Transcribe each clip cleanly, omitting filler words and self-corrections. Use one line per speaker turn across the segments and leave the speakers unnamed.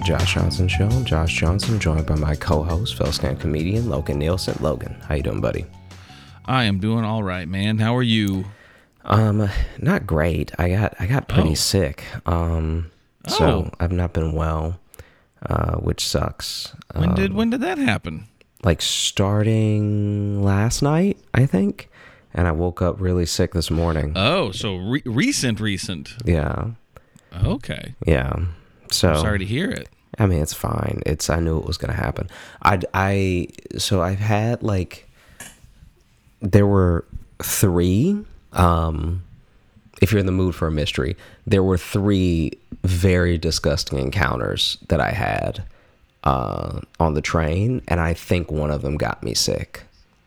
Josh Johnson Show. I'm Josh Johnson, joined by my co-host, fellow stand comedian Logan Nielsen. Logan, how you doing, buddy?
I am doing all right, man. How are you?
Not great. I got pretty sick. So I've not been well, which sucks.
When did that happen?
Like starting last night, I think, and I woke up really sick this morning.
Oh, so recent.
Yeah.
Okay.
Yeah. So
I'm sorry to hear it.
I mean, it's fine. I knew it was going to happen. So I've had there were three, if you're in the mood for a mystery, there were three very disgusting encounters that I had on the train, and I think one of them got me sick.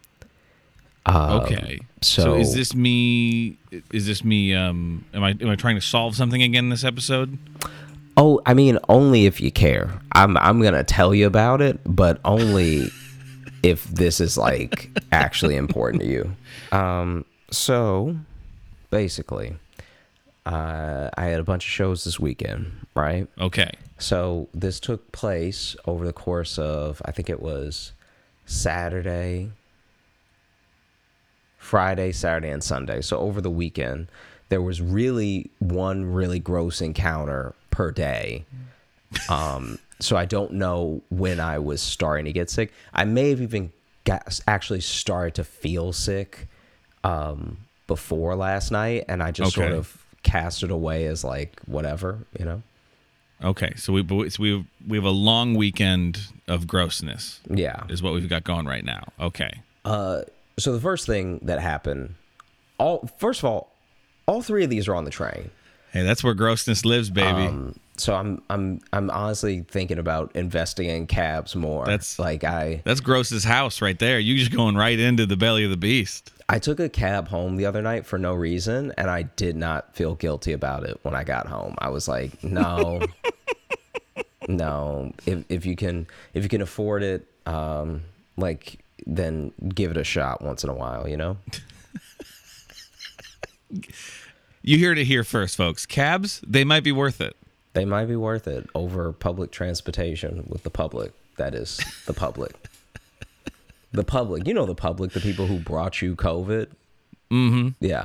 Okay. So is this me? Am I trying to solve something again this episode?
Oh, I mean, only if you care. I'm gonna tell you about it, but only if this is actually important to you. So basically, I had a bunch of shows this weekend, right?
Okay.
So this took place over the course of, I think it was Friday, Saturday, and Sunday. So over the weekend, there was one really gross encounter per day. So I don't know when I was starting to get sick. I may have even actually started to feel sick before last night, and I just sort of cast it away as whatever, you know.
Okay, so we have a long weekend of grossness.
Yeah,
is what we've got going right now. Okay.
So the first thing that happened, first of all three of these are on the train.
Hey, that's where grossness lives, baby.
So I'm honestly thinking about investing in cabs more.
That's Gross's house right there. You just going right into the belly of the beast.
I took a cab home the other night for no reason, and I did not feel guilty about it when I got home. I was like, no, no. If you can afford it, then give it a shot once in a while, you know?
You heard it here first, folks. Cabs, they might be worth it.
They might be worth it over public transportation with the public. That is the public. The public. You know the public, the people who brought you COVID?
Mm-hmm.
Yeah.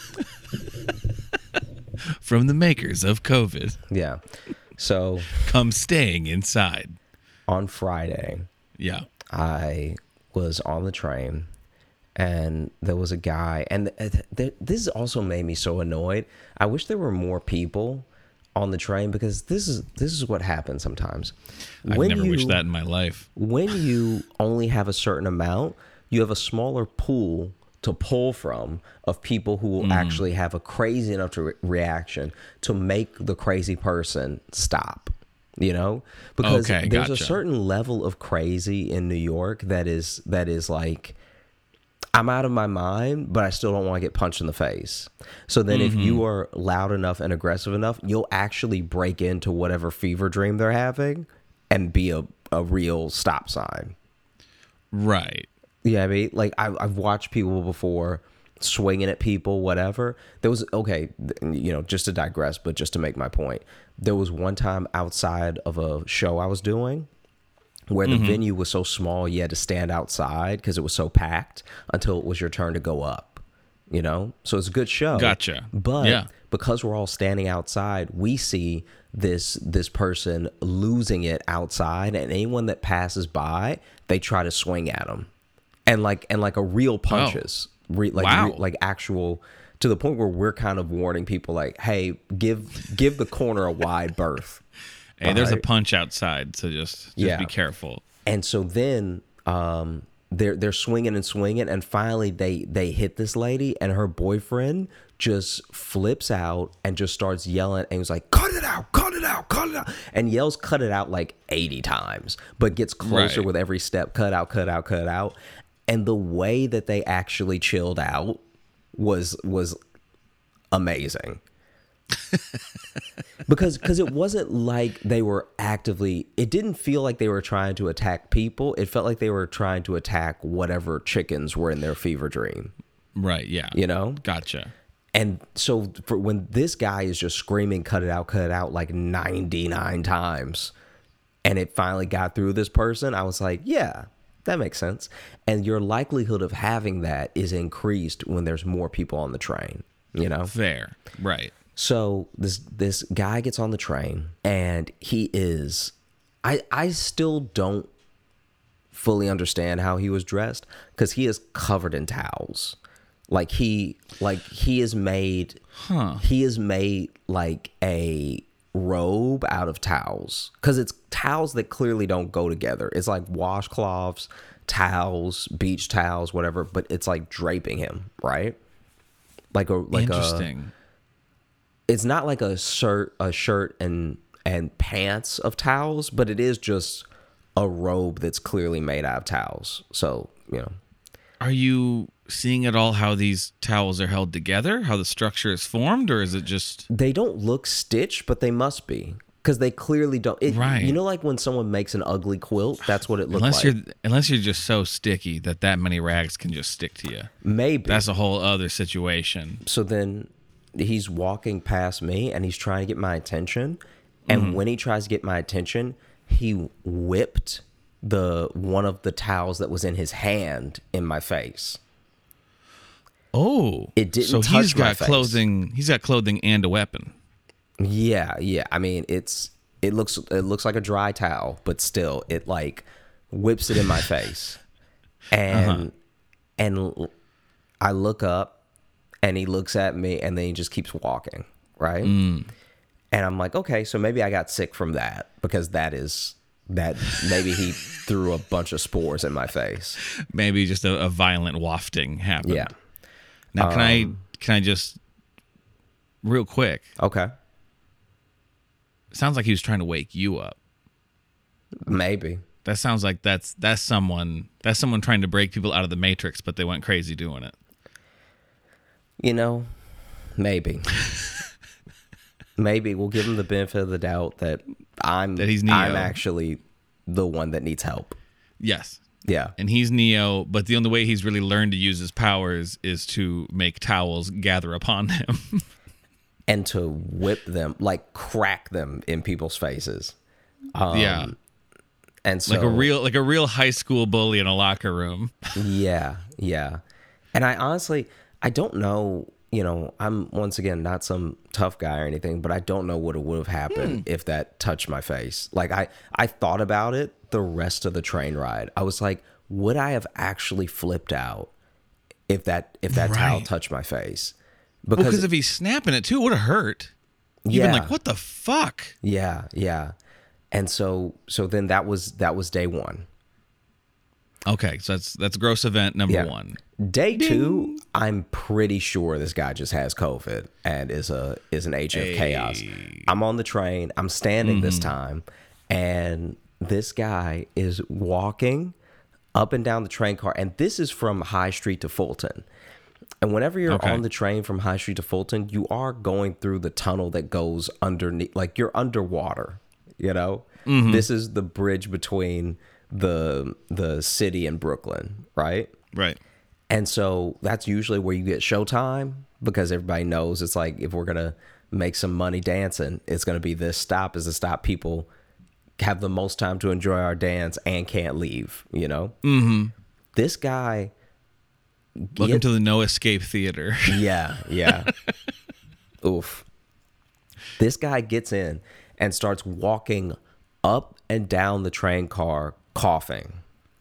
From the makers of COVID.
Yeah. So
come staying inside.
On Friday.
Yeah.
I was on the train, and there was a guy, and this also made me so annoyed. I wish there were more people on the train, because this is what happens sometimes.
I've never wished that in my life.
When you only have a certain amount, you have a smaller pool to pull from of people who will actually have a crazy enough reaction to make the crazy person stop. You know, because there's a certain level of crazy in New York that is like, I'm out of my mind, but I still don't want to get punched in the face. So then if you are loud enough and aggressive enough, you'll actually break into whatever fever dream they're having and be a real stop sign.
Right.
Yeah, I mean, I've watched people before swinging at people, whatever. There was, just to digress, but just to make my point, there was one time outside of a show I was doing where the venue was so small you had to stand outside because it was so packed until it was your turn to go up, you know? So it's a good show.
Gotcha.
But because we're all standing outside, we see this person losing it outside, and anyone that passes by, they try to swing at them. And like a real punches. Actual, to the point where we're kind of warning people hey, give the corner a wide berth.
Hey, there's a punch outside, so just be careful.
And so then they're swinging and swinging, and finally they hit this lady, and her boyfriend just flips out and just starts yelling, and he's like, cut it out, cut it out, cut it out, and yells cut it out 80 times, but gets closer with every step, cut out, cut out, cut out. And the way that they actually chilled out was amazing. because it wasn't like they were actively, it didn't feel like they were trying to attack people. It felt like they were trying to attack whatever chickens were in their fever dream.
Right, yeah.
You know?
Gotcha.
And so when this guy is just screaming, cut it out, 99 times, and it finally got through this person, I was like, yeah, that makes sense. And your likelihood of having that is increased when there's more people on the train, you know?
Fair. Right.
So this guy gets on the train, and he is, I still don't fully understand how he was dressed, because he is covered in towels. He is made like a robe out of towels, because it's towels that clearly don't go together. It's like washcloths, towels, beach towels, whatever, but it's like draping him, right?
Interesting.
It's not like a shirt and pants of towels, but it is just a robe that's clearly made out of towels. So, you know.
Are you seeing at all how these towels are held together, how the structure is formed, or is it just...
They don't look stitched, but they must be, because they clearly don't.
Right.
You know, like when someone makes an ugly quilt, that's what it looks like.
Unless you're just so sticky that many rags can just stick to you.
Maybe.
That's a whole other situation.
So then he's walking past me, and he's trying to get my attention. And when he tries to get my attention, he whipped one of the towels that was in his hand in my face.
Oh,
it didn't.
So
touch
he's
my
got
face.
clothing. He's got clothing and a weapon.
Yeah. I mean, it looks like a dry towel, but still, it like whips it in my face, and I look up, and he looks at me, and then he just keeps walking, right? And I'm like, okay, so maybe I got sick from that, because maybe he threw a bunch of spores in my face.
Maybe just a violent wafting happened.
Yeah.
Now, can I just real quick?
Okay.
It sounds like he was trying to wake you up.
Maybe.
That sounds like that's someone trying to break people out of the Matrix, but they went crazy doing it.
You know, maybe. Maybe we'll give him the benefit of the doubt that
he's Neo.
I'm actually the one that needs help.
Yes.
Yeah.
And he's Neo, but the only way he's really learned to use his powers is to make towels gather upon him.
And to whip them, like crack them in people's faces.
Yeah.
And so
like a real high school bully in a locker room.
Yeah. And I don't know, you know, I'm once again not some tough guy or anything, but I don't know what would have happened if that touched my face. Like I thought about it the rest of the train ride. I was like, would I have actually flipped out if that towel touched my face?
Because if he's snapping it too, it would have hurt. You've been like, what the fuck?
Yeah. And so then that was day one.
Okay, so that's gross event number one.
Day two, I'm pretty sure this guy just has COVID and is an agent of chaos. I'm on the train. I'm standing this time, and this guy is walking up and down the train car. And this is from High Street to Fulton. And whenever you're on the train from High Street to Fulton, you are going through the tunnel that goes underneath, like you're underwater, you know? This is the bridge between the city and Brooklyn, right?
Right.
And so that's usually where you get showtime, because everybody knows it's like, if we're going to make some money dancing, it's going to be this stop is the stop people have the most time to enjoy our dance and can't leave, you know? This guy...
Welcome to the No Escape Theater.
Yeah. Oof. This guy gets in and starts walking up and down the train car coughing.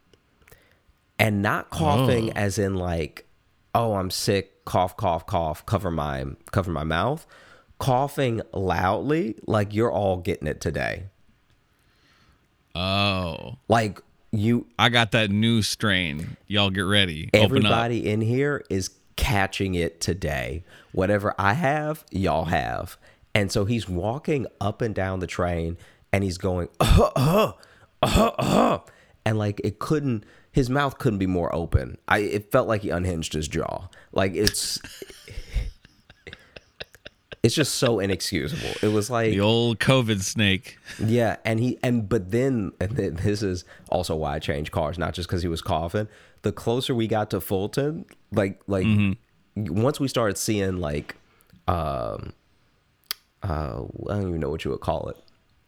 And not coughing as in like, oh, I'm sick, cough, cough, cough, cover my mouth. Coughing loudly, like you're all getting it today.
Oh.
Like
I got that new strain. Y'all get ready.
Everybody in here is catching it today. Whatever I have, y'all have. And so he's walking up and down the train, and he's going, and like his mouth couldn't be more open. It felt like he unhinged his jaw. Like it's just so inexcusable. It was like
the old COVID snake.
Yeah, but then this is also why I changed cars, not just because he was coughing. The closer we got to Fulton, like once we started seeing like I don't even know what you would call it.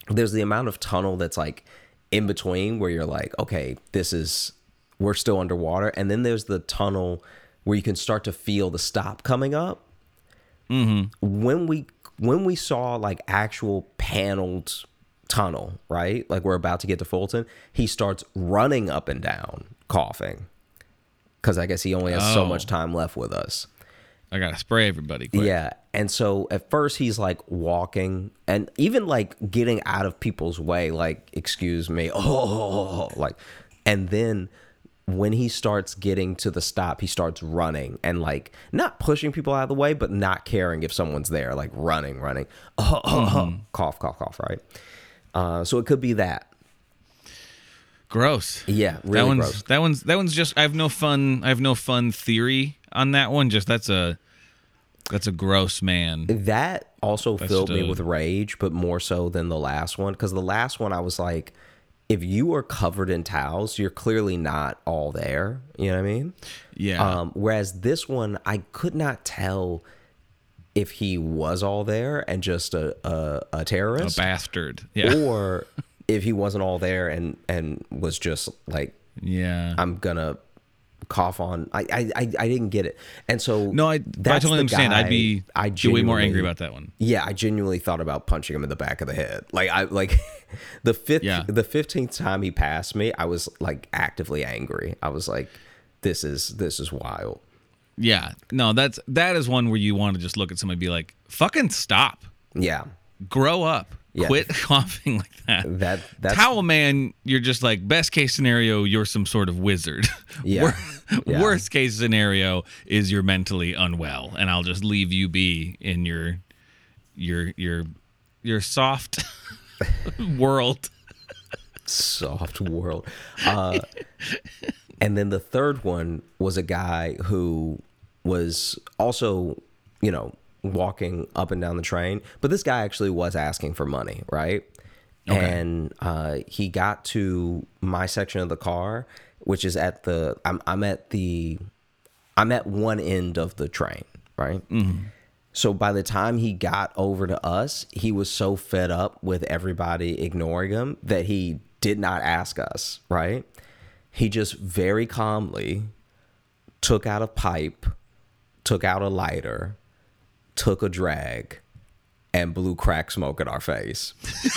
there's the amount of tunnel that's like in between where you're like, okay, we're still underwater. And then there's the tunnel where you can start to feel the stop coming up. When we saw like actual paneled tunnel, right? Like we're about to get to Fulton, he starts running up and down, coughing. Because I guess he only has so much time left with us.
I gotta spray everybody quick.
Yeah. And so at first he's like walking and even like getting out of people's way, like, excuse me, like, and then when he starts getting to the stop, he starts running and like not pushing people out of the way, but not caring if someone's there, like running, cough, right? So it could be that.
Gross.
Yeah, really gross.
That one's just. I have no fun theory on that one. Just that's a gross man.
That also filled me with rage, but more so than the last one, because the last one I was like, if you are covered in towels, you're clearly not all there. You know what I mean?
Yeah.
Whereas this one, I could not tell if he was all there and just a terrorist,
a bastard, yeah,
or if he wasn't all there and was just like,
yeah,
I'm gonna cough on. I didn't get it, and so
no, I totally understand. I'd be way more angry about that one.
Yeah, I genuinely thought about punching him in the back of the head. Like the 15th time he passed me, I was like actively angry. I was like, this is wild.
Yeah, no, that is one where you want to just look at somebody and be like, fucking stop.
Yeah,
grow up.
Yeah.
Quit coughing like that.
That's
Towel man, you're just like, best case scenario, you're some sort of wizard.
Yeah.
Worst case scenario is you're mentally unwell, and I'll just leave you be in your soft world.
Soft world. And then the third one was a guy who was also, walking up and down the train, but this guy actually was asking for money, right? Okay. And he got to my section of the car, which is at I'm at one end of the train, right? Mm-hmm. So by the time he got over to us, he was so fed up with everybody ignoring him that he did not ask us, right? He just very calmly took out a pipe, took out a lighter, took a drag, and blew crack smoke in our face.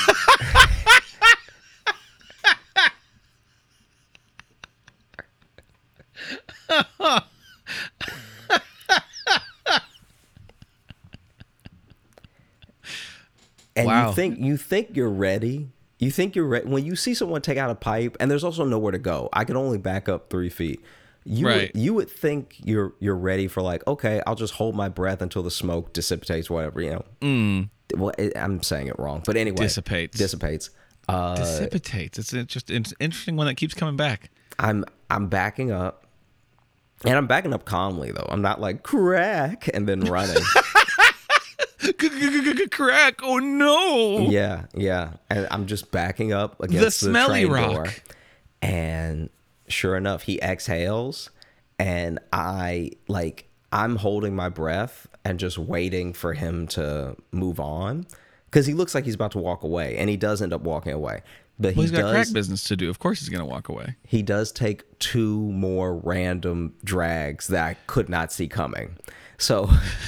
And
wow.
you think you're ready. You think you're ready when you see someone take out a pipe, and there's also nowhere to go. I can only back up 3 feet. You would think you're ready for like, okay, I'll just hold my breath until the smoke dissipates, whatever, Well, I'm saying it wrong, but anyway,
dissipates.
Dissipates.
It's just an interesting one that keeps coming back.
I'm backing up, and I'm backing up calmly though. I'm not like crack and then running.
Crack! Oh no!
Yeah, and I'm just backing up against the
smelly
train
rock
door, and sure enough, he exhales, and I'm holding my breath and just waiting for him to move on, because he looks like he's about to walk away, and he does end up walking away. But
he's got crack business to do. Of course, he's gonna walk away.
He does take 2 more random drags that I could not see coming. So.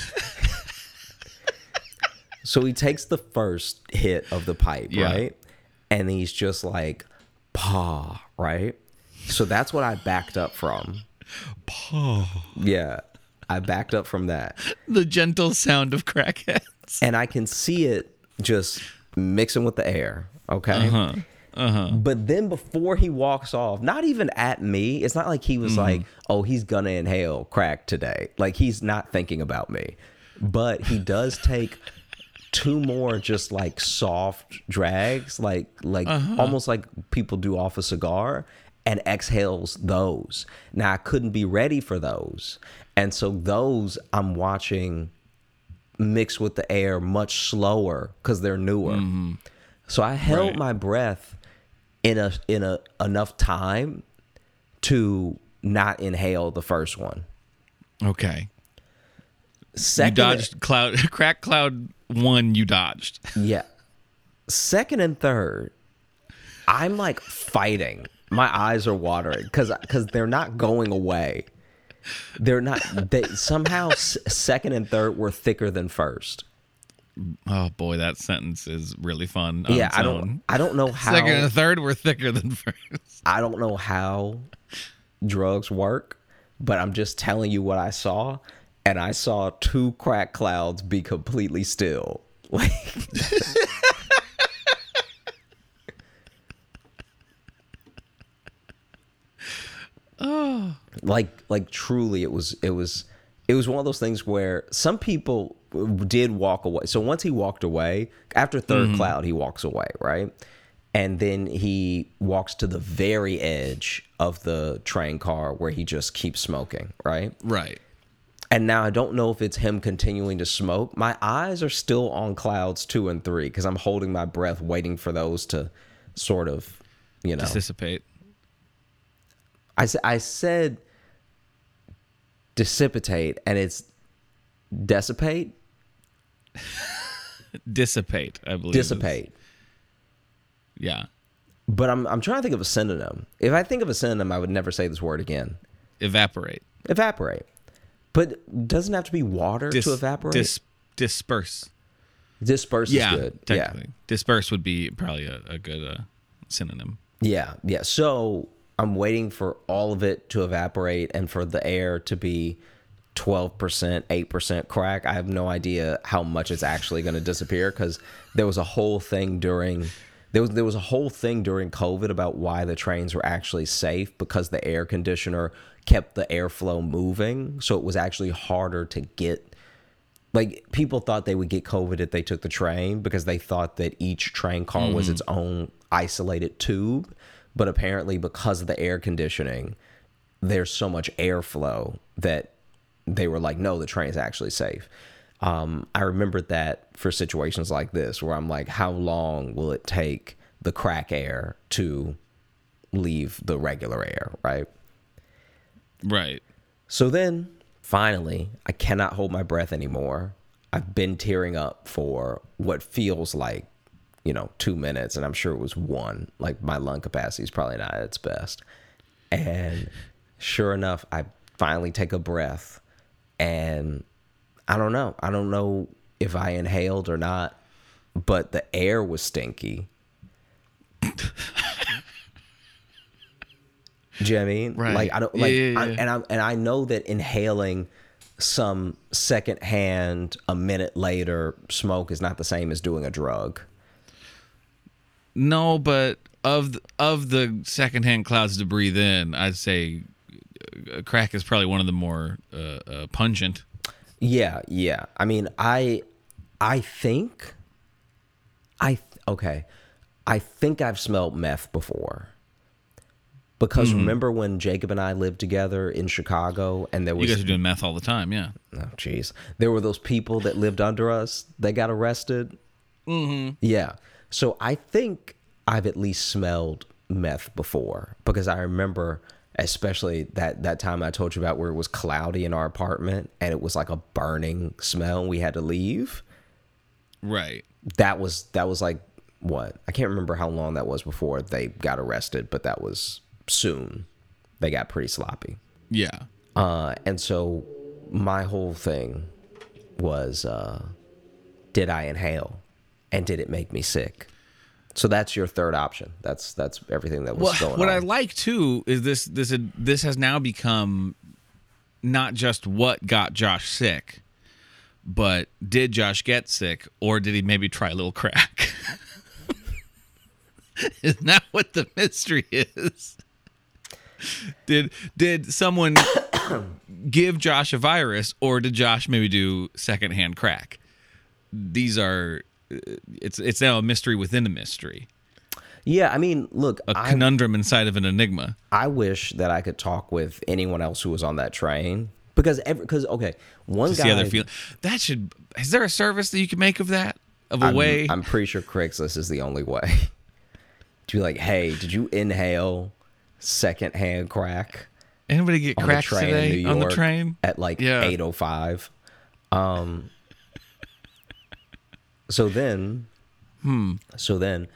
So he takes the first hit of the pipe, right? And he's just like, paw, right? So that's what I backed up from.
Paw.
Yeah, I backed up from that.
The gentle sound of crackheads.
And I can see it just mixing with the air, okay? But then before he walks off, not even at me, it's not like he was like, oh, he's gonna inhale crack today. Like, he's not thinking about me. But he does take 2 more just like soft drags, like almost like people do off a cigar, and exhales those. Now I couldn't be ready for those, and so those I'm watching mix with the air much slower because they're newer. So I held my breath in a enough time to not inhale the first one.
Okay.
Second,
you dodged crack cloud 1. You dodged.
Yeah. second and third, I'm like fighting. My eyes are watering because they're not going away. They're not. They somehow second and third were thicker than first.
Oh boy, that sentence is really fun. On its
I
own.
don't know how.
Second and third were thicker than first.
I don't know how drugs work, but I'm just telling you what I saw, and I saw two crack clouds be completely still. Like, like truly, it was one of those things where some people did walk away. So once he walked away, after third cloud, he walks away, right? And then he walks to the very edge of the train car where he just keeps smoking, right?
Right.
And now I don't know if it's him continuing to smoke. My eyes are still on clouds 2 and 3 because I'm holding my breath, waiting for those to sort of,
Dissipate.
I said dissipate, and it's dissipate.
Dissipate, I believe.
Dissipate.
Yeah.
But I'm trying to think of a synonym. If I think of a synonym, I would never say this word again.
Evaporate.
Evaporate. But doesn't have to be water to evaporate.
Disperse.
Disperse is good.
Technically.
Yeah.
Disperse would be probably a good synonym.
Yeah. So I'm waiting for all of it to evaporate and for the air to be 12%, 8% crack. I have no idea how much it's actually going to disappear because there was a whole thing during COVID about why the trains were actually safe because the air conditioner kept the airflow moving. So it was actually harder to get. Like, people thought they would get COVID if they took the train because they thought that each train car was its own isolated tube. But apparently, because of the air conditioning, there's so much airflow that they were like, no, the train's actually safe. I remembered that for situations like this where I'm like, how long will it take the crack air to leave the regular air, right?
Right.
So then, finally, I cannot hold my breath anymore. I've been tearing up for what feels like, 2 minutes, and I'm sure it was 1. Like, my lung capacity is probably not at its best. And sure enough, I finally take a breath, and I don't know. I don't know if I inhaled or not, but the air was stinky. Do you know what I mean?
Right.
Like, I don't like,
Yeah.
and I know that inhaling some secondhand, a minute later smoke is not the same as doing a drug.
No, but of the secondhand clouds to breathe in, I'd say crack is probably one of the more pungent.
Yeah. I mean, I think I've smelled meth before. Because remember when Jacob and I lived together in Chicago, and there was,
You guys are doing meth all the time, yeah.
oh jeez, there were those people that lived under us that got arrested. Mm-hmm. Yeah, so I think I've at least smelled meth before because I remember, especially that time I told you about where it was cloudy in our apartment and it was like a burning smell and we had to leave.
Right.
That was like what? I can't remember how long that was before they got arrested, but that was soon. They got pretty sloppy.
Yeah.
And so my whole thing was, did I inhale and did it make me sick? So that's your third option. That's everything that was going on.
What I like too is this has now become not just what got Josh sick, but did Josh get sick or did he maybe try a little crack? Isn't that what the mystery is? Did someone give Josh a virus or did Josh maybe do secondhand crack? These are it's now a mystery within a mystery.
Yeah, I mean, look,
a conundrum inside of an enigma.
I wish that I could talk with anyone else who was on that train because okay, one
to
guy.
See how they're feeling. That should. Is there a service that you can make of that? Of a way?
I'm pretty sure Craigslist is the only way. To be like, hey, did you inhale secondhand crack?
Anybody get cracked today on the train
at like 8:05? So then So then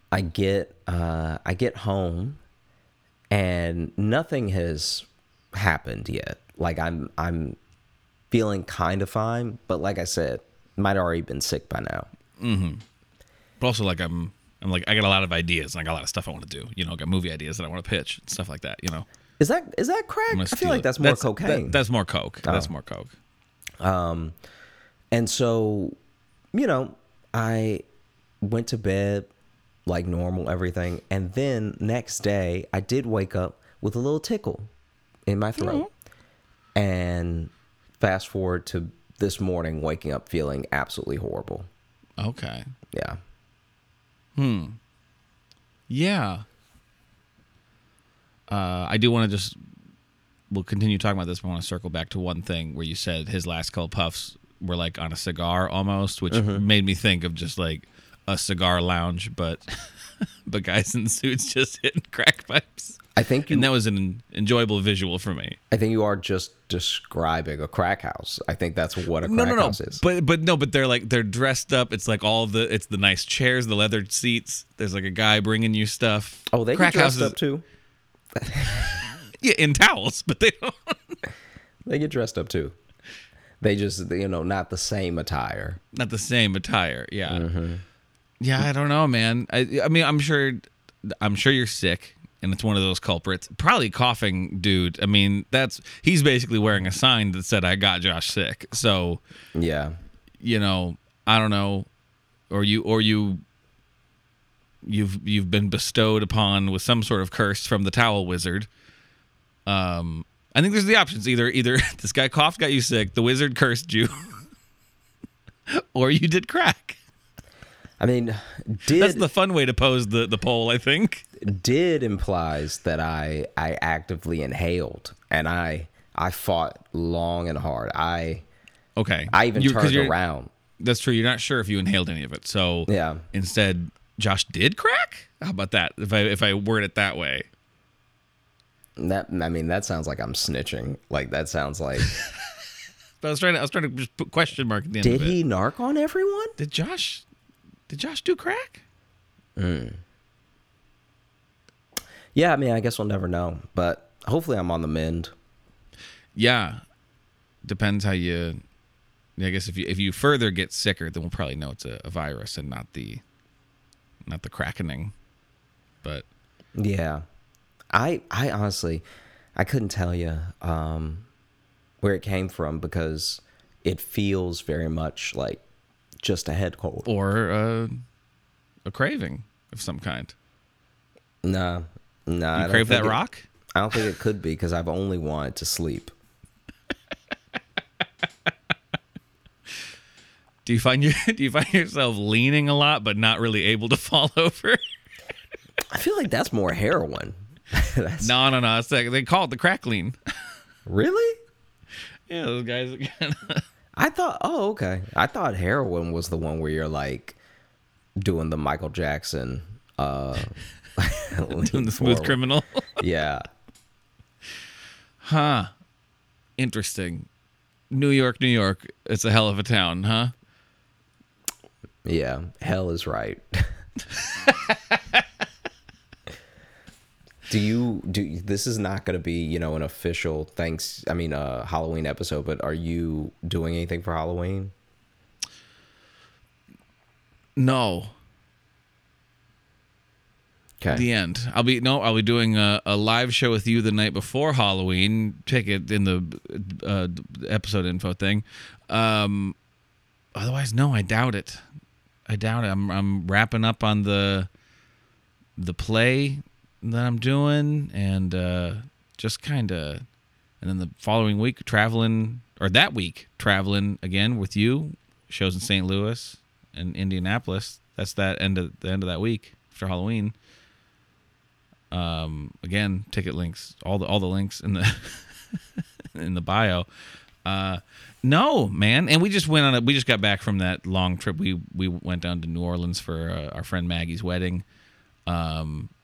I get home and nothing has happened yet. Like I'm feeling kind of fine, but like I said, might already been sick by now.
But also, like, I'm like, I got a lot of ideas. And I got a lot of stuff I want to do. I got movie ideas that I want to pitch and stuff like that.
Is that crack? I feel like that's more cocaine.
That's more coke. Oh. That's more coke.
And so, I went to bed like normal, everything. And then next day, I did wake up with a little tickle in my throat. And fast forward to this morning, waking up feeling absolutely horrible.
Okay.
Yeah.
Yeah. I do want to we'll continue talking about this, but I want to circle back to one thing where you said his last couple puffs were like on a cigar almost, which made me think of just like a cigar lounge, but guys in suits just hitting crack pipes. And that was an enjoyable visual for me.
I think you are just describing a crack house. I think that's what a crack house is.
But they're dressed up. It's like it's the nice chairs, the leather seats. There's like a guy bringing you stuff.
Oh, they get dressed up too.
Yeah, in towels, but they don't.
They get dressed up too. They just, not the same attire.
Not the same attire. Yeah. Yeah, I don't know, man. I mean, I'm sure you're sick. And it's one of those culprits. Probably coughing dude. I mean, he's basically wearing a sign that said, "I got Josh sick." So,
yeah,
I don't know, or you've been bestowed upon with some sort of curse from the towel wizard. I think there's the options: either this guy coughed, got you sick, the wizard cursed you, or you did crack.
I mean,
that's the fun way to pose the poll, I think.
Did implies that I actively inhaled, and I fought long and hard. I even turned around.
That's true. You're not sure if you inhaled any of it. So
yeah.
Instead, Josh did crack? How about that? If I word it that way.
That sounds like I'm snitching. Like that sounds like
I was trying to just put question mark at the end of it.
Did he narc on everyone?
Did Josh do crack?
Yeah, I guess we'll never know. But hopefully I'm on the mend.
Yeah. Depends how you... I guess if you further get sicker, then we'll probably know it's a virus and not the crackening. But...
Yeah. I honestly, I couldn't tell you where it came from because it feels very much like just a head cold.
Or a craving of some kind.
Nah.
You crave that rock?
I don't think it could be because I've only wanted to sleep.
Do you find yourself leaning a lot but not really able to fall over?
I feel like that's more heroin.
No. It's like, they call it the crack lean.
Really?
Yeah, those guys again.
I thought heroin was the one where you're like doing the Michael Jackson
doing the smooth criminal.
Yeah.
Huh. Interesting. New York. It's a hell of a town, huh?
Yeah. Hell is right. This is not going to be, an official Halloween episode, but are you doing anything for Halloween?
No.
Okay.
The end. I'll be doing a live show with you the night before Halloween. Check it in the episode info thing. Otherwise, no, I doubt it. I'm wrapping up on the play that I'm doing, and just kind of, and then the following week traveling again with you. Shows in St. Louis and Indianapolis. That's the end of that week after Halloween. Again, ticket links, all the links in the in the bio. No, man, and we just got back from that long trip. We went down to New Orleans for our friend Maggie's wedding. I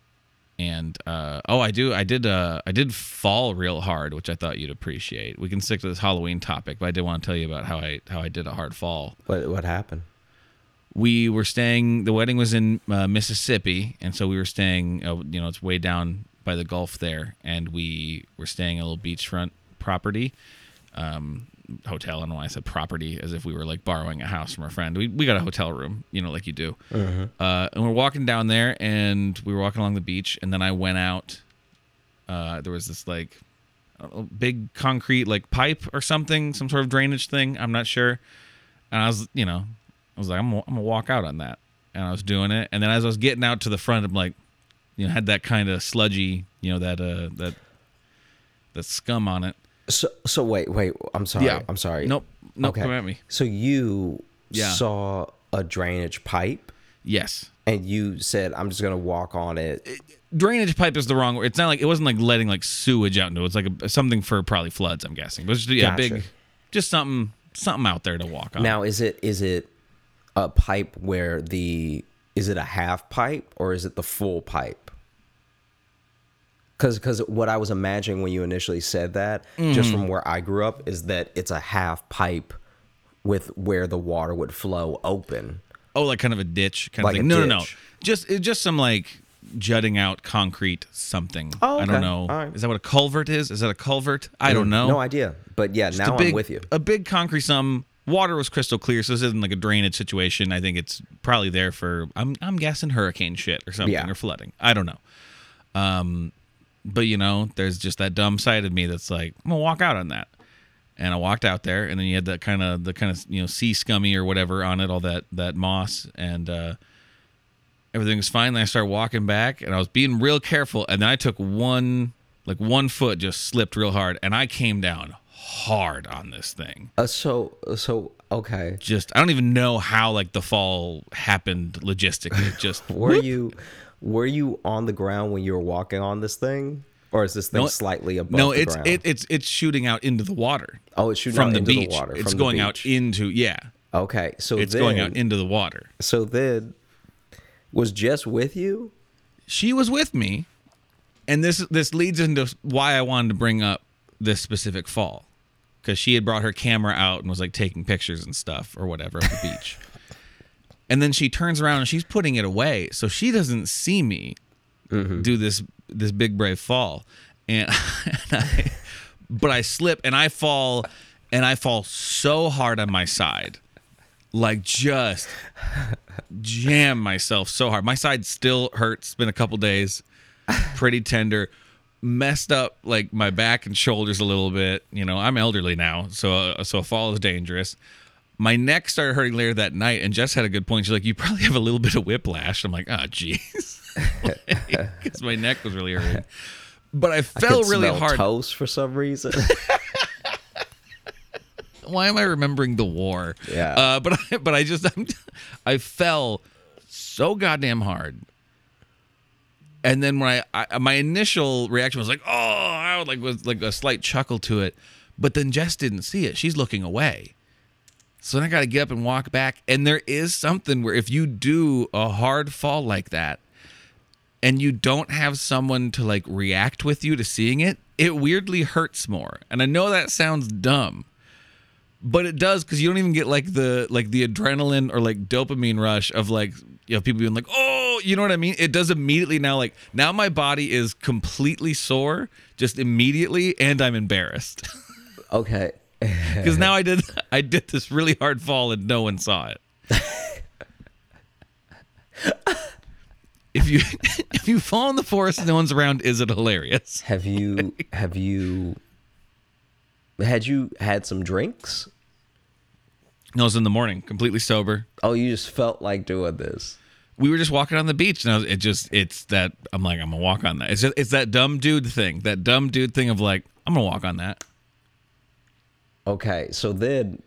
did fall real hard, which I thought you'd appreciate. We can stick to this Halloween topic, but I did want to tell you about how I did a hard fall.
What happened?
we were staying. The wedding was in Mississippi, and so we were staying. It's way down by the Gulf there, and we were staying at a little beachfront property. Hotel. I don't know why I said property, as if we were like borrowing a house from a friend. We got a hotel room, like you do. And we're walking down there, and we were walking along the beach, and then I went out. There was this like a big concrete like pipe or something, some sort of drainage thing. I'm not sure. And I was like, I'm gonna walk out on that, and I was doing it. And then as I was getting out to the front, I'm like, had that kind of sludgy, that scum on it.
So wait. I'm sorry.
Yeah.
I'm sorry.
Nope.
Okay.
Come at me.
So you
Yeah.
saw a drainage pipe,
Yes.
and you said, "I'm just gonna walk on it."
Drainage pipe is the wrong word. It's not like it wasn't like letting like sewage out into it. It's like something for probably floods, I'm guessing. But it's just,
Gotcha.
big, just something out there to walk on.
Now, is it a pipe where is it a half pipe or is it the full pipe? Because what I was imagining when you initially said that, just from where I grew up, is that it's a half pipe with where the water would flow open.
Oh, like kind of a ditch kind
Like
of
a
thing. No.
ditch.
Just some like jutting out concrete something.
Oh,
I
okay.
don't know.
All right.
Is that what a culvert is? Is that a culvert? I don't know.
No idea. But yeah, now I'm with you.
A big concrete something. Water was crystal clear, so this isn't like a drainage situation. I think it's probably there for I'm guessing hurricane shit or something or flooding. I don't know. But there's just that dumb side of me that's like, I'm gonna walk out on that. And I walked out there, and then you had the kind of sea scummy or whatever on it, all that moss, and everything was fine. Then I started walking back, and I was being real careful, and then I took one foot just slipped real hard, and I came down hard on this thing.
So okay.
Just I don't even know how like the fall happened logistically. Just
Were you on the ground when you were walking on this thing, or is this thing slightly above the ground?
No, it's shooting out into the water.
Oh, it's shooting
from
out
the
into
beach.
the water.
It's going out into
Okay, so
it's going out into the water.
So then, was Jess with you?
She was with me, and this leads into why I wanted to bring up this specific fall, because she had brought her camera out and was like taking pictures and stuff or whatever of the beach. And then she turns around and she's putting it away, so she doesn't see me do this big brave fall. But I slip and I fall so hard on my side, like just jam myself so hard. My side still hurts. It's been a couple days, pretty tender. Messed up like my back and shoulders a little bit. I'm elderly now, so a fall is dangerous. My neck started hurting later that night, and Jess had a good point. She's like, "You probably have a little bit of whiplash." I'm like, "Oh, jeez," because my neck was really hurting. But I fell really hard.
Toast for some reason.
Why am I remembering the war?
Yeah.
But I fell so goddamn hard. And then when my initial reaction was like, "Oh," I was like a slight chuckle to it. But then Jess didn't see it. She's looking away. So then I got to get up and walk back. And there is something where if you do a hard fall like that and you don't have someone to like react with you to seeing it, it weirdly hurts more. And I know that sounds dumb, but it does, because you don't even get like the adrenaline or like dopamine rush of like, people being like, "Oh," you know what I mean? It does immediately now. Like now my body is completely sore just immediately, and I'm embarrassed.
Okay.
Because now I did this really hard fall and no one saw it. If you fall in the forest and no one's around, is it hilarious?
Had you had some drinks?
No, it was in the morning, completely sober.
Oh, you just felt like doing this.
We were just walking on the beach, and it's that I'm like, I'm gonna walk on that. It's that dumb dude thing of like, I'm gonna walk on that.
Okay, so then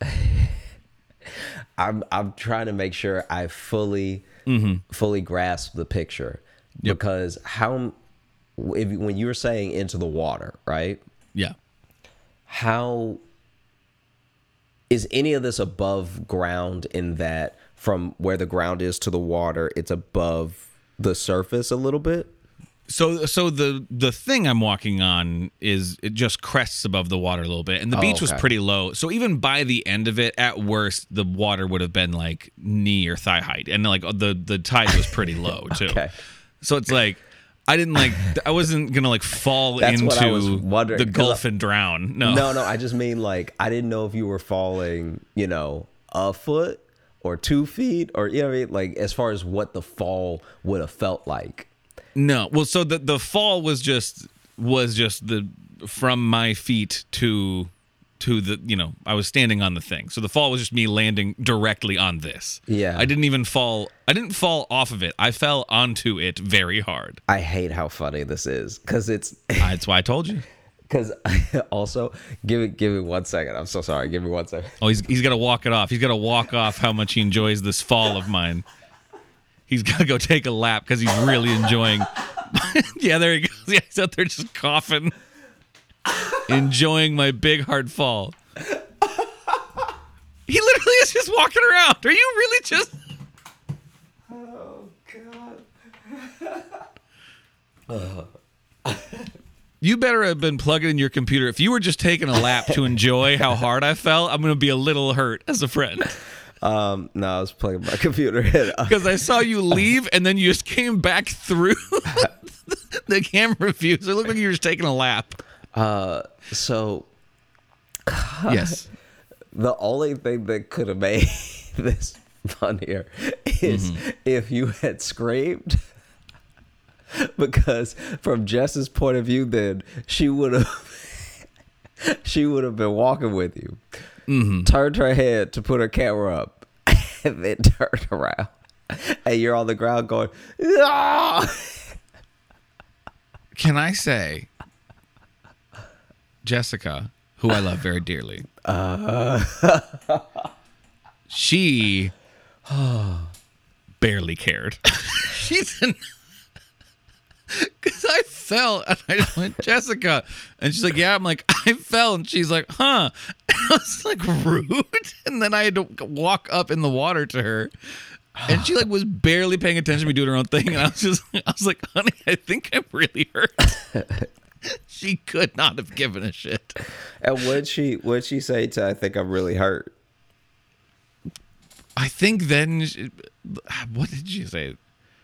I'm trying to make sure I fully grasp the picture, because when you were saying into the water, right?
Yeah.
How is any of this above ground, in that from where the ground is to the water, it's above the surface a little bit?
So the thing I'm walking on it just crests above the water a little bit, and the beach was
okay.
pretty low. So even by the end of it, at worst, the water would have been like knee or thigh height, and like the tide was pretty low too.
Okay.
So it's like I wasn't gonna like fall
That's what I was
into
wondering,
the
'cause
Gulf and drown. No,
No, I just mean like I didn't know if you were falling, a foot or 2 feet, or you know what I mean, like as far as what the fall would have felt like.
No. Well, so the fall was just the from my feet to the I was standing on the thing. So the fall was just me landing directly on this.
Yeah.
I didn't fall off of it. I fell onto it very hard.
I hate how funny this is because it's
That's why I told you.
because also give me 1 second. I'm so sorry. Give me 1 second.
Oh, he's got to walk it off. He's got to walk off how much he enjoys this fall of mine. He's got to go take a lap because he's really enjoying. Yeah, there he goes. Yeah, he's out there just coughing, enjoying my big hard fall. He literally is just walking around. Are you really just?
Oh God.
You better have been plugging in your computer. If you were just taking a lap to enjoy how hard I fell, I'm going to be a little hurt as a friend.
No, I was plugging my computer in.
Because I saw you leave and then you just came back through the camera view. So it looked like you were just taking a lap.
So
Yes.
the only thing that could have made this funnier is if you had screamed. Because from Jess's point of view, then she would have been walking with you, turned her head to put her camera up, and then turned around, and you're on the ground going, "Ah!"
Can I say, Jessica, who I love very dearly, she barely cared. She didn't. Because I fell and I just went, Jessica. And she's like, yeah. I'm like, I fell. And she's like, huh. And I was like, rude. And then I had to walk up in the water to her. And she like was barely paying attention to me doing her own thing. And I was like, honey, I think I'm really hurt. She could not have given a shit.
And what'd she say to, I think I'm really hurt?
I think then, what did she say?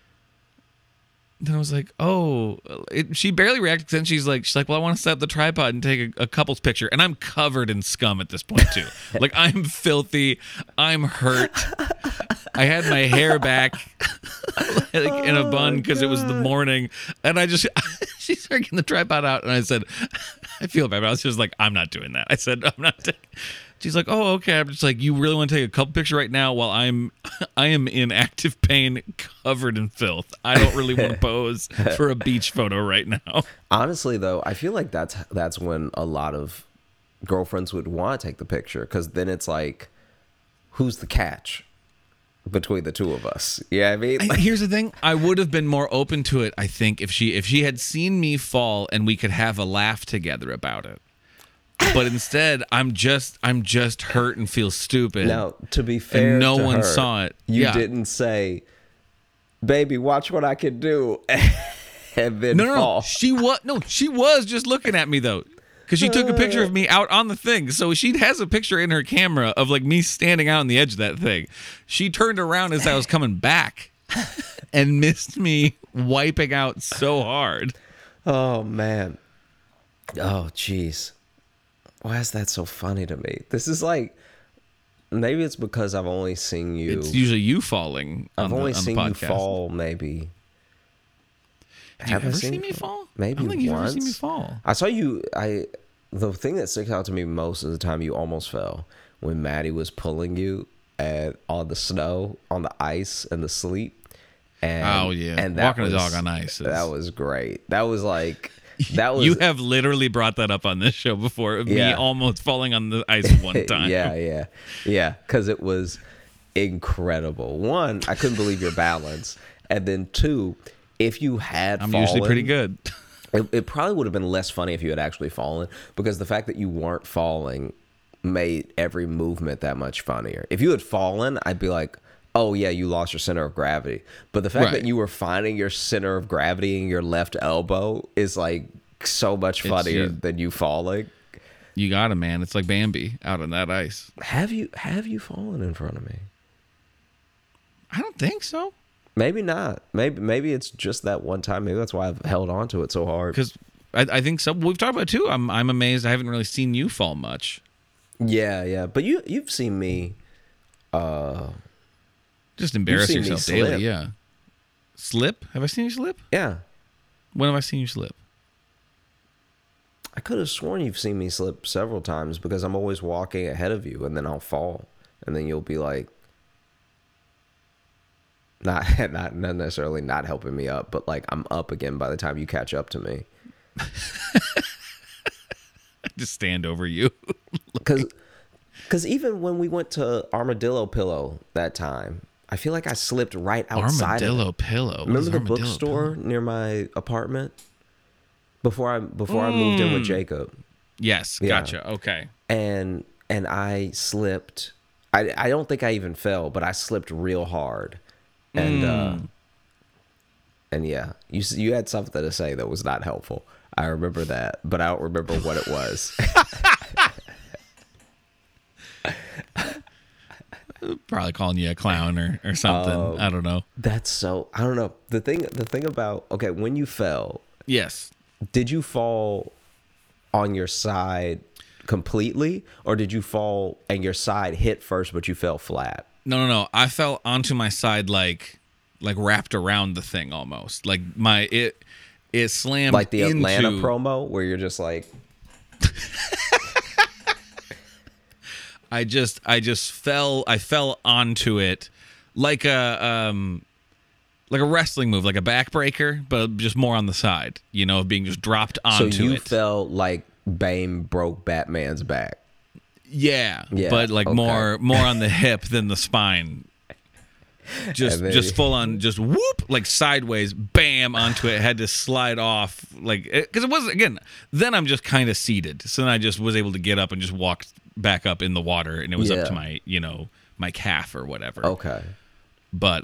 Then I was like, oh, she barely reacted. Then she's like, well, I want to set up the tripod and take a couple's picture. And I'm covered in scum at this point too. Like I'm filthy. I'm hurt. I had my hair back like in a bun because it was the morning. And she started getting the tripod out. And I said, I feel bad. But I was just like, I'm not doing that. I said, I'm not taking. She's like, oh, okay. I'm just like, you really want to take a couple picture right now while I am in active pain, covered in filth. I don't really want to pose for a beach photo right now.
Honestly, though, I feel like that's when a lot of girlfriends would want to take the picture, because then it's like, who's the catch between the two of us? Yeah, I mean,
here's the thing: I would have been more open to it, I think, if she had seen me fall and we could have a laugh together about it. But instead, I'm just hurt and feel stupid.
Now, to be fair,
and no
to
one
her,
saw it.
You didn't say, "Baby, watch what I can do," and then fall.
She was just looking at me though, because she took a picture of me out on the thing. So she has a picture in her camera of like me standing out on the edge of that thing. She turned around as I was coming back, and missed me wiping out so hard.
Oh man. Oh jeez. Why is that so funny to me? This is like, maybe it's because I've only seen you.
It's usually you falling.
I've only
on
seen
the
you
podcast.
fall maybe.
Have you ever seen me fall?
Maybe
I don't think you've ever
once.
seen me fall.
I saw you. The thing that sticks out to me most is the time you almost fell when Maddie was pulling you on the snow, on the ice, and the sleet. And,
oh yeah,
and
walking a dog on ice.
That was great. That was like. That was,
you have literally brought that up on this show before. Me almost falling on the ice one time.
yeah. Because it was incredible. One, I couldn't believe your balance, and then two, if you had fallen,
usually pretty good.
It probably would have been less funny if you had actually fallen, because the fact that you weren't falling made every movement that much funnier. If you had fallen, I'd be like, oh yeah, you lost your center of gravity. But the fact
Right.
that you were finding your center of gravity in your left elbow is like so much funnier
you-
than you falling.
You got him, man. It's like Bambi out on that ice.
Have you fallen in front of me?
I don't think so.
Maybe not. Maybe it's just that one time. Maybe that's why I've held on to it so hard.
Because I think so. We've talked about it too. I'm amazed. I haven't really seen you fall much.
Yeah. But you've seen me.
Just embarrass
seen me
yourself daily.
slip.
Yeah. Slip? Have I seen you slip?
Yeah.
When have I seen you slip?
I could have sworn you've seen me slip several times because I'm always walking ahead of you, and then I'll fall, and then you'll be like, not necessarily not helping me up, but like I'm up again by the time you catch up to me.
Just stand over you.
Because even when we went to Armadillo Pillow that time, I feel like I slipped right outside.
Armadillo pillow. What
Remember
is
the
armadillo
bookstore
pillow?
near my apartment before I moved in with Jacob,
Yes.
Yeah.
Gotcha. Okay.
and I slipped. I don't think I even fell, but I slipped real hard, and yeah, you had something to say that was not helpful. I remember that, but I don't remember what it was.
Probably calling you a clown or something. I don't know.
That's so, I don't know. The thing about, okay, when you fell,
Yes.
did you fall on your side completely, or did you fall and your side hit first but you fell flat?
No. I fell onto my side like wrapped around the thing almost. Like it slammed
Like the
into,
Atlanta promo where you're just like,
I just fell onto it like a wrestling move, like a backbreaker, but just more on the side, being just dropped onto
so you
it.
felt like Bane broke Batman's back.
Yeah,
Yeah,
but like
okay.
more on the hip than the spine. Just
And then-
just full on, just whoop, like sideways, bam, onto it. Had to slide off, like, because it was, again, then I'm just kind of seated. So then I just was able to get up and just walk back up in the water, and it was
Yeah.
up to my, my calf or whatever.
Okay.
But,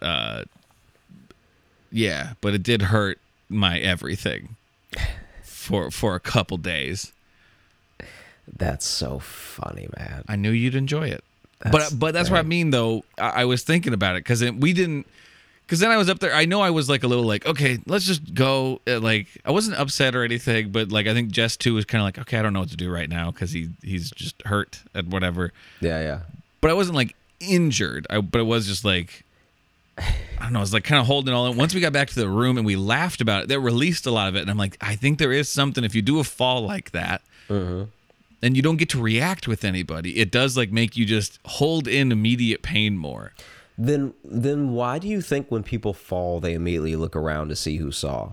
yeah, but it did hurt my everything for a couple days.
That's so funny, man.
I knew you'd enjoy it.
That's
But that's what I
great.
mean, though. I was thinking about it because then I was up there. I know I was like a little like, okay, let's just go. Like, I wasn't upset or anything, but like I think Jess too was kind of like, okay, I don't know what to do right now because he's just hurt at whatever.
Yeah.
But I wasn't like injured. But it was just like, I don't know. I was like kind of holding it all in. Once we got back to the room and we laughed about it, that released a lot of it. And I'm like, I think there is something if you do a fall like that. And you don't get to react with anybody, it does like make you just hold in immediate pain more.
Then why do you think when people fall they immediately look around to see who saw?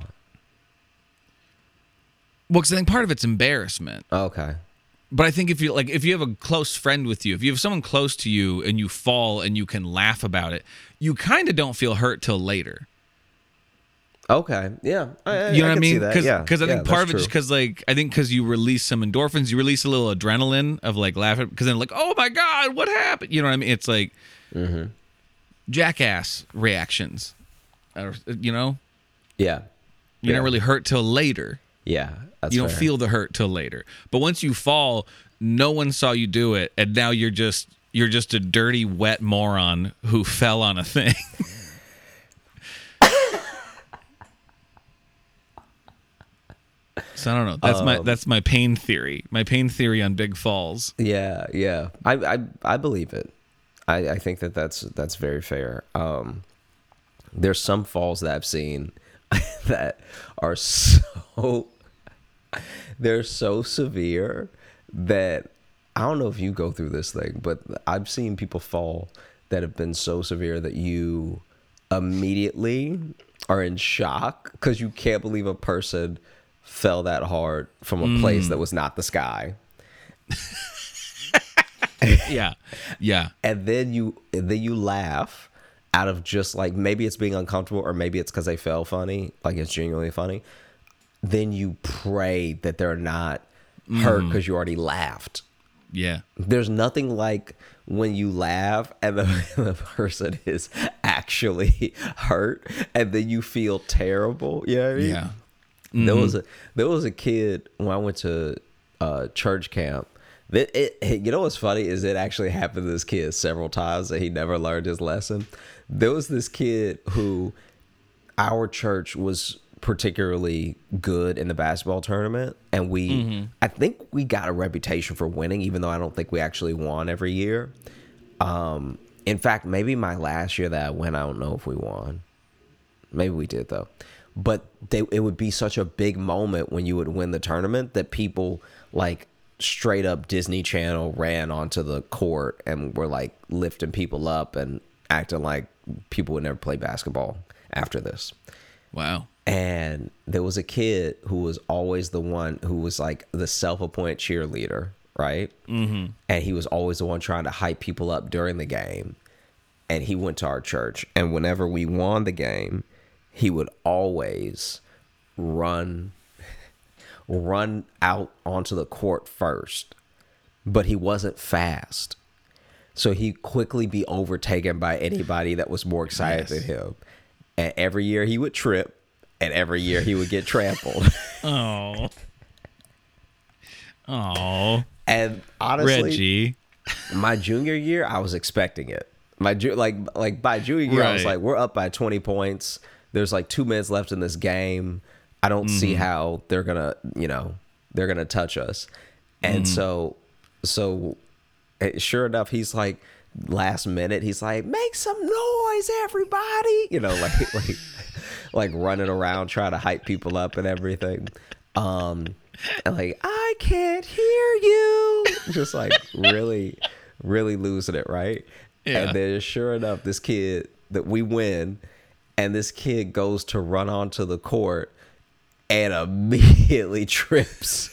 Well, because I think part of it's embarrassment.
Okay.
But I think if you have a close friend with you, if you have someone close to you and you fall and you can laugh about it, you kind of don't feel hurt till later.
Okay. Yeah.
You know what I
can see
mean?
that. Yeah.
Because I think
Yeah,
part of
that's
it is
true.
because because you release some endorphins, you release a little adrenaline of like laughing, because then like, oh my God, what happened? You know what I mean? It's like jackass reactions.
Yeah.
You're not really hurt till later.
Yeah. That's
You don't
fair.
feel the hurt till later. But once you fall, no one saw you do it, and now you're just a dirty, wet moron who fell on a thing. So I don't know. That's my pain theory. My pain theory on big falls.
Yeah. I believe it. I think that's very fair. There's some falls that I've seen that are they're so severe that I don't know if you go through this thing, but I've seen people fall that have been so severe that you immediately are in shock because you can't believe a person fell that hard from a place that was not the sky.
Yeah.
And then you laugh out of just like, maybe it's being uncomfortable or maybe it's because they fell funny, like it's genuinely funny. Then you pray that they're not hurt because you already laughed.
Yeah.
There's nothing like when you laugh and the person is actually hurt, and then you feel terrible. You know what I mean?
Yeah.
There was a kid when I went to church camp. You know what's funny is it actually happened to this kid several times that he never learned his lesson. There was this kid who our church was particularly good in the basketball tournament, and I think we got a reputation for winning, even though I don't think we actually won every year. In fact, maybe my last year that I went, I don't know if we won. Maybe we did though. But it would be such a big moment when you would win the tournament that people like straight up Disney Channel ran onto the court and were like lifting people up and acting like people would never play basketball after this.
Wow.
And there was a kid who was always the one who was like the self-appointed cheerleader, right? Mm-hmm. And he was always the one trying to hype people up during the game. And he went to our church. And whenever we won the game, he would always run out onto the court first. But he wasn't fast. So he'd quickly be overtaken by anybody that was more excited than him. And every year he would trip. And every year he would get trampled.
Oh.
And honestly,
Reggie,
my junior year, I was expecting it. By junior year, I was like, we're up by 20 points. There's like 2 minutes left in this game. I don't see how they're gonna touch us. And so sure enough, he's like, last minute, he's like, make some noise, everybody. Like running around trying to hype people up and everything. And like, I can't hear you. Just like really, really losing it, right? Yeah. And then sure enough, this kid that we win, and this kid goes to run onto the court and immediately trips.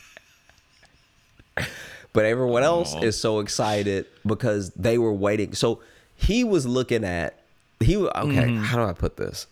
But everyone else is so excited because they were waiting. So he was looking at, how do I put this?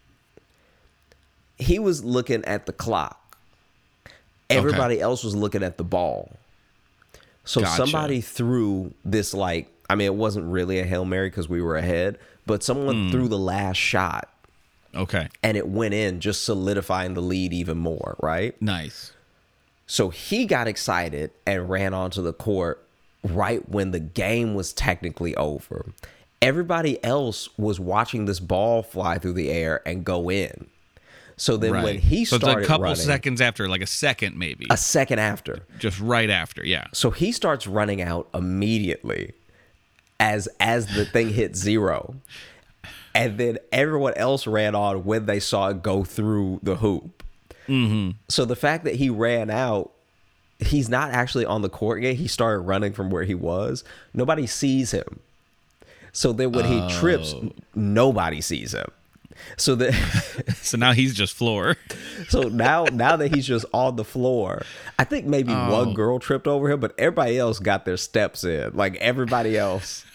He was looking at the clock. Everybody else was looking at the ball. So somebody threw this it wasn't really a Hail Mary because we were ahead, but someone threw the last shot.
Okay.
And it went in, just solidifying the lead even more, right?
Nice.
So he got excited and ran onto the court right when the game was technically over. Everybody else was watching this ball fly through the air and go in. So then when he started running... So it's a couple
seconds after, like a second maybe.
A second after.
Just right after, yeah.
So he starts running out immediately as the thing hit zero. And then everyone else ran on when they saw it go through the hoop. Mm-hmm. So the fact that he ran out, he's not actually on the court yet. He started running from where he was. Nobody sees him. So then when he trips, nobody sees him. So
now he's just floor.
So now that he's just on the floor, I think maybe one girl tripped over him, but everybody else got their steps in. Like everybody else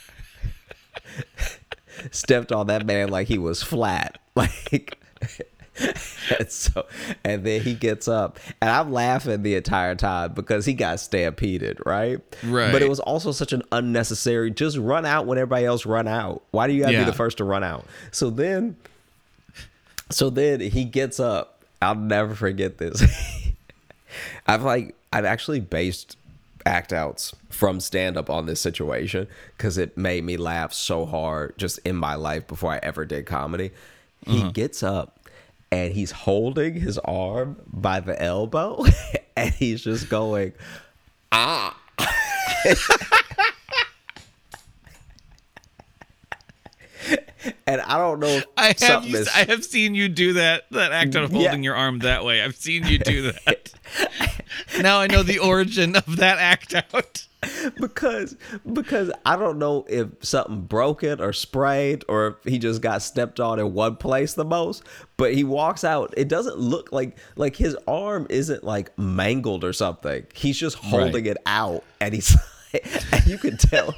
stepped on that man like he was flat. And then he gets up, and I'm laughing the entire time because he got stampeded, right?
Right.
But it was also such an unnecessary, just run out when everybody else run out. Why do you gotta be the first to run out? So then he gets up. I'll never forget this. I've actually based act outs from stand up on this situation because it made me laugh so hard just in my life before I ever did comedy. He gets up and he's holding his arm by the elbow and he's just going, ah. And I don't know if
I have seen you do that act out of holding your arm that way. I've seen you do that. Now I know the origin of that act out.
Because I don't know if something broke it or sprayed or if he just got stepped on in one place the most, but he walks out. It doesn't look like his arm isn't like mangled or something. He's just holding it out, and he's and you can tell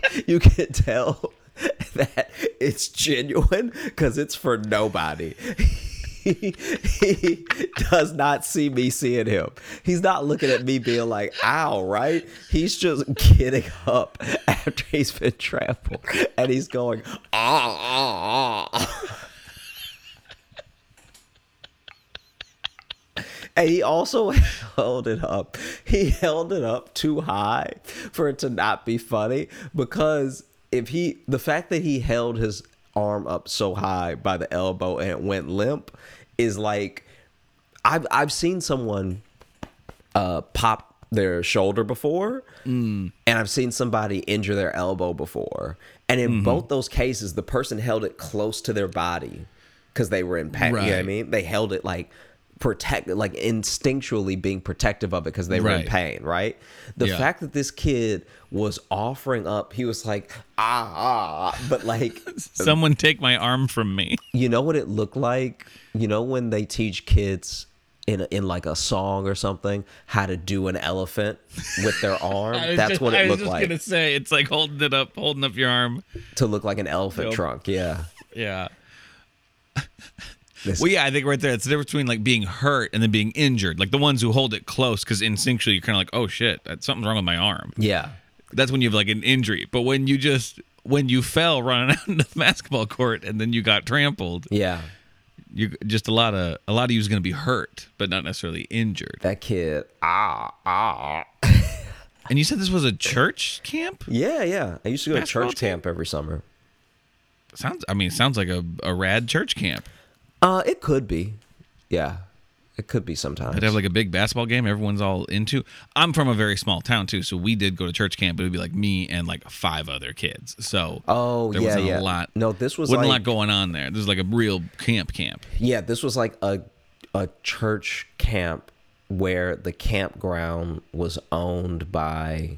that it's genuine because it's for nobody. he does not see me seeing him. He's not looking at me being like, ow, right? He's just getting up after he's been trampled. And he's going, ah. And he also held it up. He held it up too high for it to not be funny, because the fact that he held his arm up so high by the elbow and it went limp is like, I've seen someone pop their shoulder before, and I've seen somebody injure their elbow before. And in both those cases, the person held it close to their body because they were in pain. Right. You know what I mean? They held it like instinctually being protective of it because they were in pain, right? The fact that this kid was offering up, he was like, but like,
someone take my arm from me.
You know what it looked like? You know when they teach kids in like a song or something how to do an elephant with their arm? That's what it looked like.
I was just gonna say, it's like holding up your arm
to look like an elephant trunk. Yeah.
Well, yeah, I think right there, it's the difference between like being hurt and then being injured. Like the ones who hold it close, because instinctually you're kind of like, oh shit, something's wrong with my arm.
Yeah. That's
when you have like an injury. But when you fell running out into the basketball court and then you got trampled.
Yeah.
You just a lot of you is going to be hurt, but not necessarily injured.
That kid,
And you said this was a church camp?
Yeah. I used to go to church camp every summer.
Sounds like a rad church camp.
It could be. Yeah. It could be sometimes.
They'd have like a big basketball game everyone's all into. I'm from a very small town too, so we did go to church camp, but it would be like me and like 5 other kids. So there wasn't a lot.
No, this was
wasn't a lot going on there. This was like a real camp.
Yeah, this was like a church camp where the campground was owned by,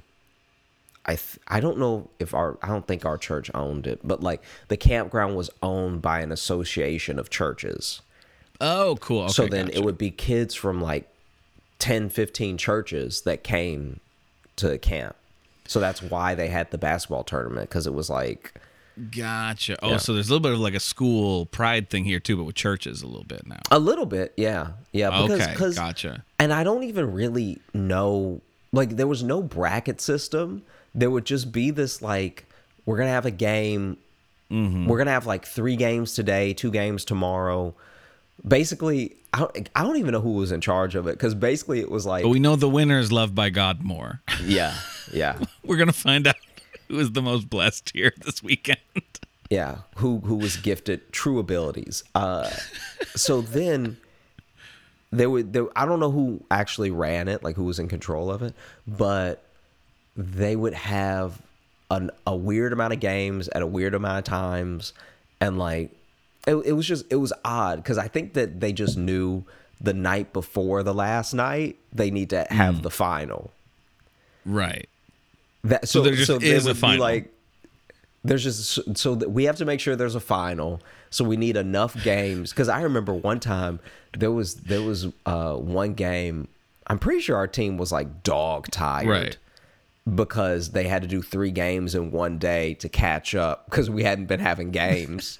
I don't know if I don't think our church owned it, but like the campground was owned by an association of churches.
Oh, cool. Okay,
so then it would be kids from like 10, 15 churches that came to camp. So that's why they had the basketball tournament, because it was like...
Gotcha. Oh, so there's a little bit of like a school pride thing here too, but with churches a little bit now.
A little bit, yeah. Yeah, because,
gotcha.
And I don't even really know... Like, there was no bracket system. There would just be this like, we're going to have a game. We're going to have like 3 games today, 2 games tomorrow. Basically, I don't even know who was in charge of it, because basically it was like...
But we know the winner is loved by God more.
Yeah.
We're going to find out who is the most blessed here this weekend.
Yeah, who was gifted true abilities. So then there I don't know who actually ran it, like who was in control of it, but they would have a weird amount of games at a weird amount of times, and like... It was odd, because I think that they just knew the night before the last night they need to have the final.
Right.
So
there just is a final.
Like, there's just so that we have to make sure there's a final. So we need enough games, because I remember one time there was one game. I'm pretty sure our team was like dog tired.
Right.
Because they had to do 3 games in one day to catch up, because we hadn't been having games.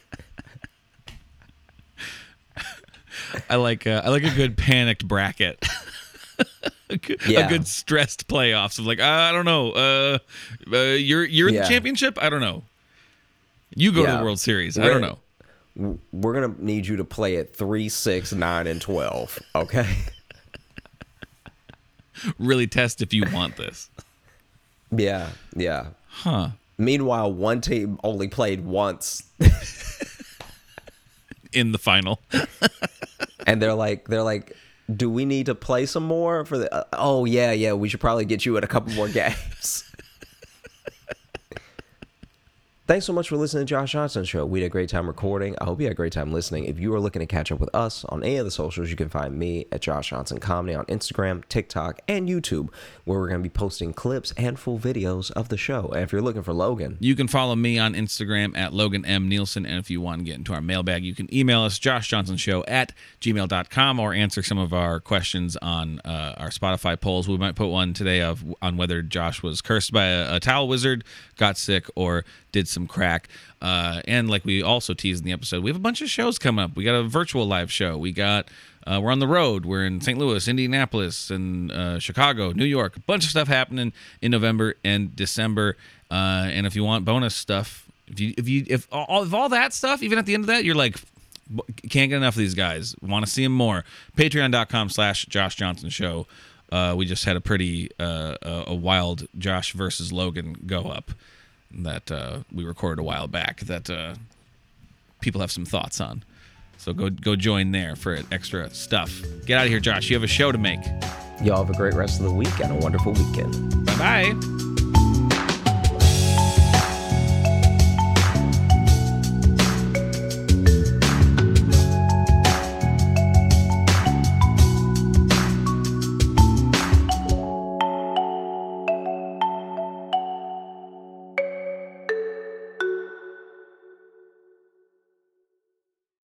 I like a good panicked bracket. a good stressed playoffs of like, I don't know. You're in the championship? I don't know. You go to the World Series. I don't know.
We're going to need you to play at 3, 6, 9, and 12. Okay.
Really test if you want this.
Yeah.
Huh.
Meanwhile, one team only played once.
In the final.
And they're like, do we need to play some more for the? Oh yeah, we should probably get you in a couple more games. Thanks so much for listening to Josh Johnson Show. We had a great time recording. I hope you had a great time listening. If you are looking to catch up with us on any of the socials, you can find me at Josh Johnson Comedy on Instagram, TikTok, and YouTube, where we're going to be posting clips and full videos of the show. And if you're looking for Logan,
you can follow me on Instagram at Logan M. Nielsen. And if you want to get into our mailbag, you can email us, joshjohnsonshow@gmail.com, or answer some of our questions on our Spotify polls. We might put one today on whether Josh was cursed by a towel wizard, got sick, or did some crack. And like we also teased in the episode, we have a bunch of shows coming up. We got a virtual live show. We got we're on the road. We're in St. Louis, Indianapolis, and Chicago, New York. A bunch of stuff happening in November and December. And if you want bonus stuff, if all that stuff, even at the end of that, you're like, can't get enough of these guys. Want to see them more? Patreon.com/Josh Johnson Show. We just had a pretty a wild Josh versus Logan go up that we recorded a while back that people have some thoughts on. So go join there for extra stuff. Get out of here, Josh. You have a show to make.
Y'all have a great rest of the week and a wonderful weekend.
Bye-bye.